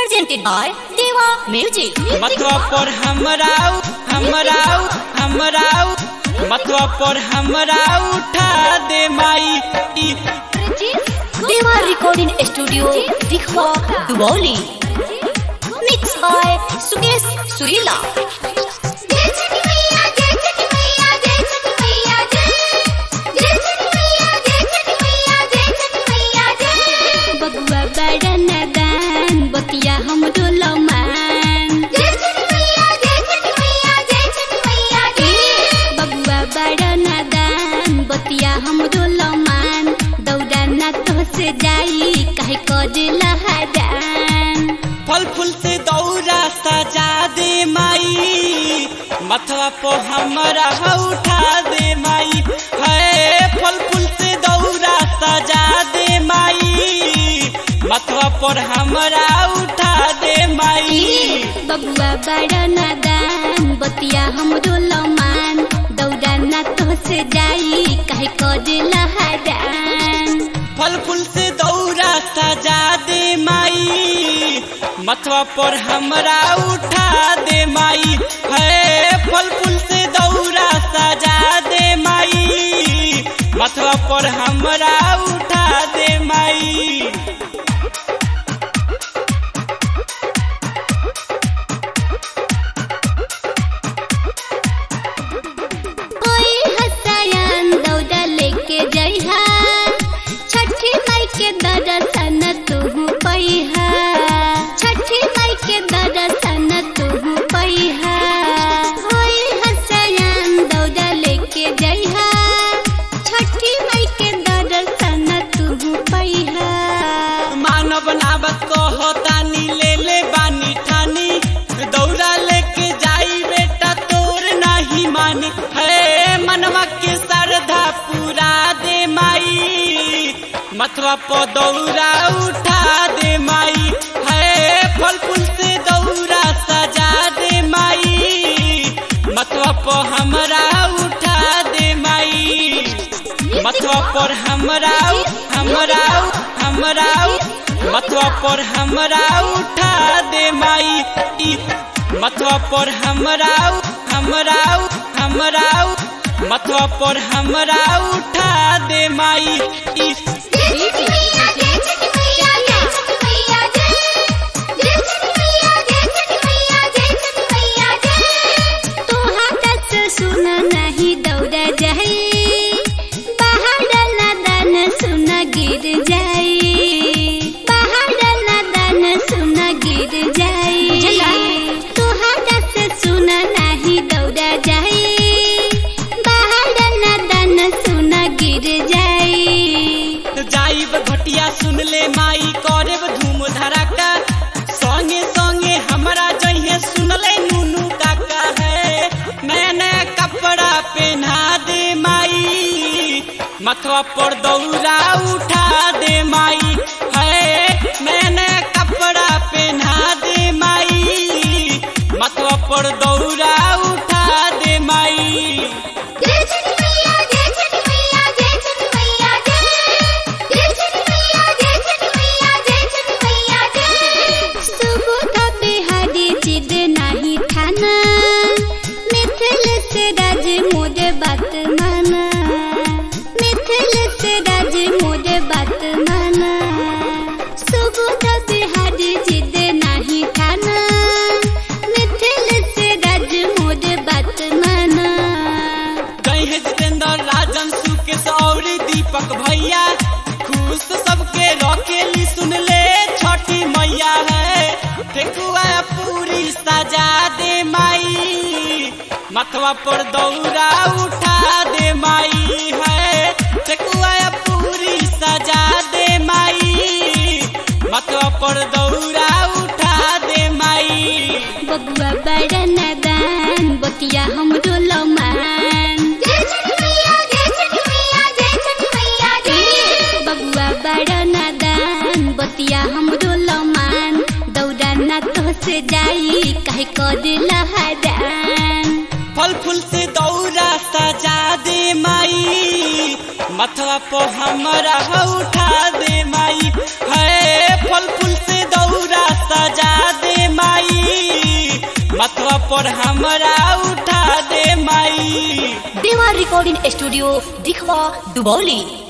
presented by Deva Music. मथवा पर मथवा पर हमरा उठा दे माई। Deva Recording Studio, Dikhwa, Duboli. Mixed by Sukesh Surila. बबुआ बड़ा नादान बतिया हमरो लमान। बबुआ बड़ा नादान बतिया हमरो लमान। दौड़ा ना तो से जाई काहे करेला हदान। फल फूल से दौरा सजा दे माई। मथवा पर हमरा उठा दे माई। है फल फूल से दौरा सजा दे माई। मथवा पर हमरा उठा दे माई। बबुआ बड़ा नादान बतिया हमरो लमान। दौड़ा ना तो से जाई काहे करेला हदान। फल फूल से दौरा सजा दे माई। मथवा पर हमरा उठा दे माई। है फल फूल से दौरा सजा दे माई। मथवा पर हमरा उठा दे माई। कोई हसयान दौड़ा लेके जइहा। छठी माई के दर्शन तुहु पैहा। छठी माई के दर्शन तुहु पैहा। कोई हसयान दौड़ा लेके जइहा। छठी माई के दर्शन तुहु पैहा। मानव नावत कहतानी ले ले बानी ठानी। दौरा लेके जाई बेटा तोर नहीं मानी। है मनवा के श्रद्धा पूरा दे माई। मथवा पर दौरा उठा दे माई। है फल फूल से दौरा सजा दे माई। मथवा पर हमरा उठा दे माई। मथवा पर मथवा पर हमरा उठा दे माई। मथवा पर मथवा पर हमरा उठा दे माई। सुन नहीं दौड़ा जाए। बाहर नादान सुन गिर जाए। बाहर नादान सुन गिर जाए। तोहरा से सुन नहीं दौड़ा जाए। बाहर नादान सुन गिर जाए। जाइब घटिया सुन ले माई करब धूम धड़ाका। संगे संगे हमरा जइहे सुन ले नूनू काका। है नया नया कपड़ा पहना दे माई। मथवा पर दौरा उठा दे माई। है नया नया कपड़ा पहना दे माई। मथवा पर दौरा उठा दे माई। सुबोध बिहारी जिद नहीं ठाना। मिथिल से राज मोर बात माना। मिथिल से राज मोर बात माना। सुबोध बिहारी जिद नहीं ठाना। मिथिल से राज मोर बात माना। गए जितेंद्र राजन सुकेश और दीपक भैया। खुश सबके रखेली सुन ले छठी मैया। है ठेकुआ पूरी सजा दे माई। मथवा पर दौरा उठा दे माई। है ठेकुआ पूरी सजा दे माई। मथवा पर दौरा उठा दे माई। बबुआ बड़ा नादान बतिया हमरो लमान। बबुआ बड़ा नादान बतिया हमरो लमान। दौड़ा ना तो से जाई काहे करेला हदान। फल फूल से दौरा सजा दे माई। मथवा पर हमरा उठा दे माई। है फल फूल से दौरा सजा मथवा पर हमरा उठा दे माई। देवा रिकॉर्डिंग स्टूडियो दिखवा दुबौली।